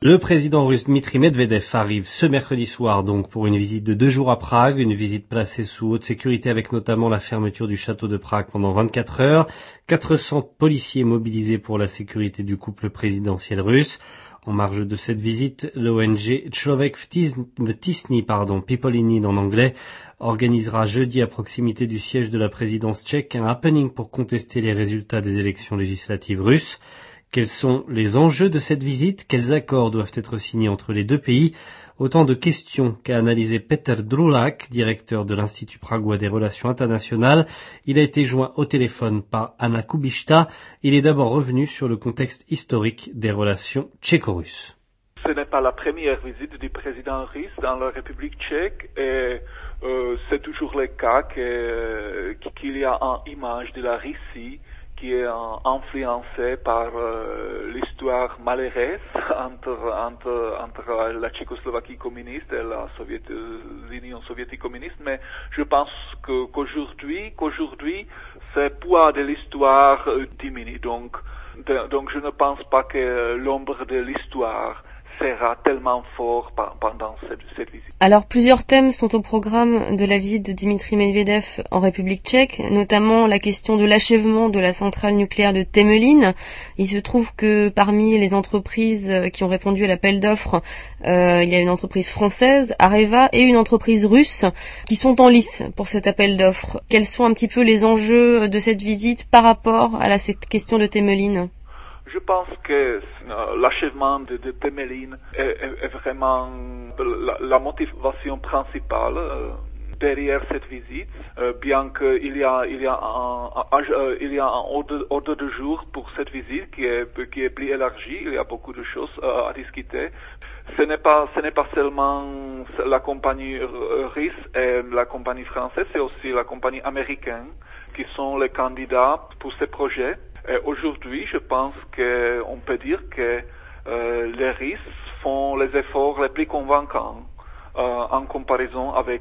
Le président russe Dmitri Medvedev arrive ce mercredi soir donc pour une visite de 2 jours à Prague, une visite placée sous haute sécurité avec notamment la fermeture du château de Prague pendant 24 heures, 400 policiers mobilisés pour la sécurité du couple présidentiel russe. En marge de cette visite, l'ONG Člověk v tísni, People in Need en anglais, organisera jeudi à proximité du siège de la présidence tchèque un happening pour contester les résultats des élections législatives russes. Quels sont les enjeux de cette visite? Quels accords doivent être signés entre les deux pays? Autant de questions qu'a analysé Petr Drulák, directeur de l'Institut pragois des relations internationales. Il a été joint au téléphone par Anna Kubišta. Il est d'abord revenu sur le contexte historique des relations tchéco-russes. Ce n'est pas la première visite du président russe dans la République tchèque et c'est toujours le cas qu'il y a une image de la Russie qui est influencé par l'histoire malheureuse entre la Tchécoslovaquie communiste et l'Union soviétique communiste, mais je pense qu'aujourd'hui, ce poids de l'histoire diminue. Donc je ne pense pas que l'ombre de l'histoire sera tellement fort pendant cette visite. Alors, plusieurs thèmes sont au programme de la visite de Dmitri Medvedev en République tchèque, notamment la question de l'achèvement de la centrale nucléaire de Temelín. Il se trouve que parmi les entreprises qui ont répondu à l'appel d'offres, il y a une entreprise française, Areva, et une entreprise russe qui sont en lice pour cet appel d'offres. Quels sont un petit peu les enjeux de cette visite par rapport à cette question de Temelín? Je pense que l'achèvement de Temelín est vraiment la motivation principale derrière cette visite, bien qu'il y a un ordre de jour pour cette visite qui est plus élargi. Il y a beaucoup de choses à discuter. Ce n'est pas seulement la compagnie russe et la compagnie française, c'est aussi la compagnie américaine qui sont les candidats pour ce projet. Et aujourd'hui, je pense qu'on peut dire que les Russes font les efforts les plus convaincants en comparaison avec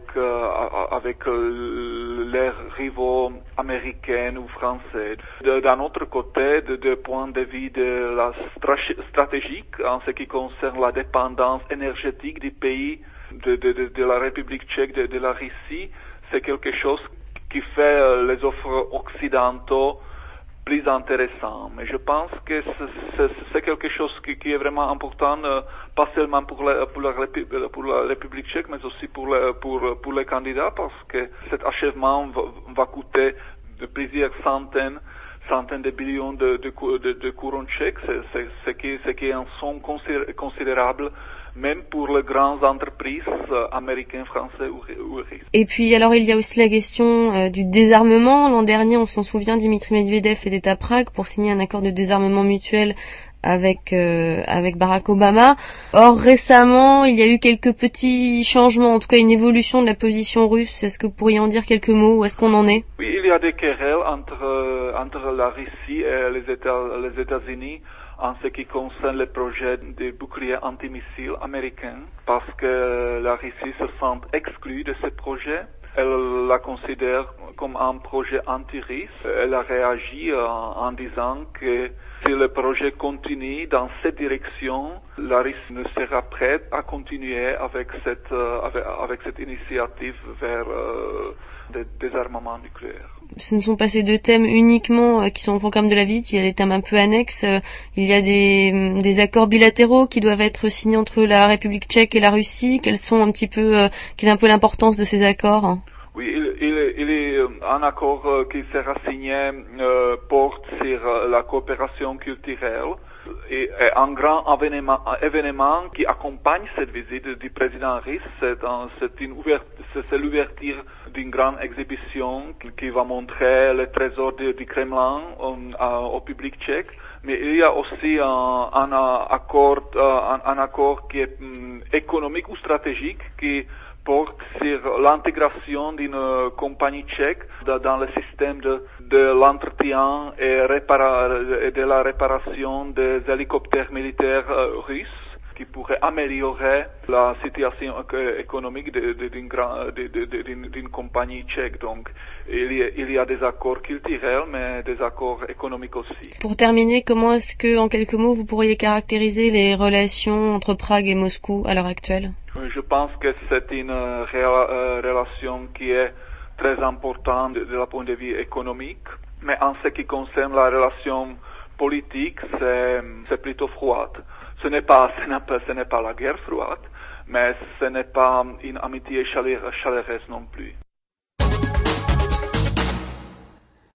leurs rivaux américains ou français. D'un autre côté, de point de vue de la stratégique, en ce qui concerne la dépendance énergétique du pays, de la République tchèque, de la Russie, c'est quelque chose qui fait les offres occidentaux plus intéressant. Mais je pense que c'est quelque chose qui est vraiment important, pas seulement pour la République tchèque, mais aussi pour les candidats, parce que cet achèvement va coûter plusieurs centaines de billions de couronnes tchèques, ce qui est un somme considérable, même pour les grandes entreprises américaines, françaises ou russes. Et puis alors il y a aussi la question du désarmement. L'an dernier, on s'en souvient, Dmitri Medvedev était à Prague pour signer un accord de désarmement mutuel avec Barack Obama. Or récemment, il y a eu quelques petits changements, en tout cas une évolution de la position russe. Est-ce que vous pourriez en dire quelques mots? Où est-ce qu'on en est? Oui, il y a des querelles entre la Russie et les États-Unis en ce qui concerne le projet de bouclier antimissile américain, parce que la Russie se sent exclue de ce projet. Elle la considère comme un projet anti-russe. Elle a réagi en disant que si le projet continue dans cette direction, la Russie ne sera prête à continuer avec cette initiative vers le désarmement nucléaire. Ce ne sont pas ces deux thèmes uniquement qui sont au programme de la visite, il y a des thèmes un peu annexes. Il y a des accords bilatéraux qui doivent être signés entre la République tchèque et la Russie. Quelle est un peu l'importance de ces accords? Oui, il est un accord qui sera signé porte sur la coopération culturelle et un grand événement qui accompagne cette visite du président russe. C'est l'ouverture d'une grande exhibition qui va montrer le trésor du Kremlin au public tchèque. Mais il y a aussi un accord qui est économique ou stratégique qui porte sur l'intégration d'une compagnie tchèque dans le système de l'entretien et de la réparation des hélicoptères militaires russes. qui pourrait améliorer la situation économique d'une compagnie tchèque. Donc, il y a des accords culturels, mais des accords économiques aussi. Pour terminer, comment est-ce que, en quelques mots, vous pourriez caractériser les relations entre Prague et Moscou à l'heure actuelle? Je pense que c'est une relation qui est très importante de la point de vue économique, mais en ce qui concerne la relation politique, c'est plutôt froide. Ce n'est pas la guerre froide, mais ce n'est pas une amitié chaleureuse non plus.